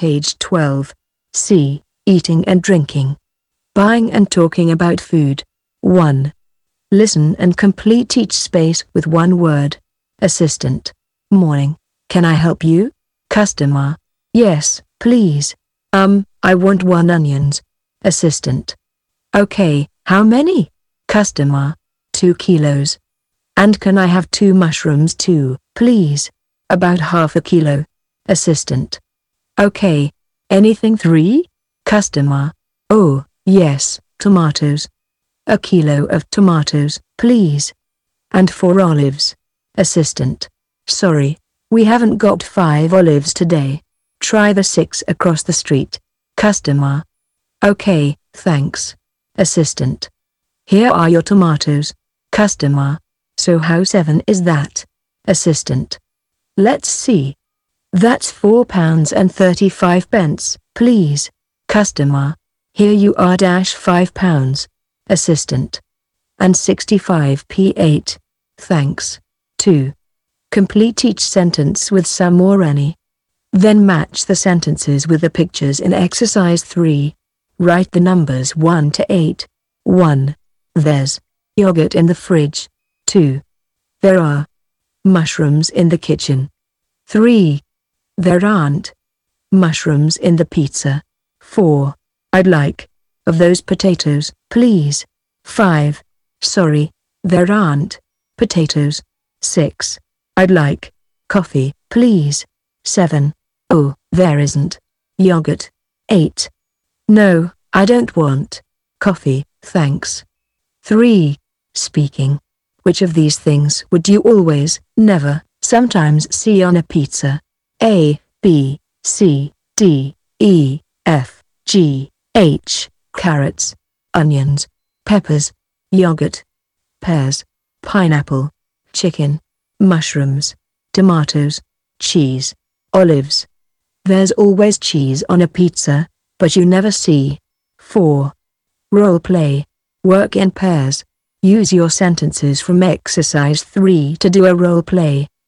Page 12. C. Eating and drinking. Buying and talking about food. 1. Listen and complete each space with one word. Assistant. Morning. Can I help you? Customer. Yes, please. I want 1 onions. Assistant. Okay, how many? Customer. 2 kilos. And can I have 2 mushrooms too, please? About half a kilo. Assistant. Okay. Anything 3? Customer. Oh, yes, tomatoes. A kilo of tomatoes, please. And 4 olives. Assistant. Sorry, we haven't got 5 olives today. Try the 6 across the street. Customer. Okay, thanks. Assistant. Here are your tomatoes. Customer. So how 7 is that? Assistant. Let's see. That's £4.35, please. Customer. Here you are £5. Assistant. And 65p8. Thanks. 2. Complete each sentence with some or any. Then match the sentences with the pictures in exercise 3. Write the numbers 1 to 8. 1. There's yogurt in the fridge. 2. There are mushrooms in the kitchen. 3. There aren't mushrooms in the pizza. 4. I'd like of those potatoes, please. 5. Sorry, there aren't potatoes. 6. I'd like coffee, please. 7. Oh, there isn't yogurt. 8. No, I don't want coffee, thanks. 3. Speaking. Which of these things would you always, never, sometimes see on a pizza? A, B, C, D, E, F, G, H, carrots, onions, peppers, yogurt, pears, pineapple, chicken, mushrooms, tomatoes, cheese, olives. There's always cheese on a pizza, but you never see. 4. Role play. Work in pairs. Use your sentences from exercise 3 to do a role play.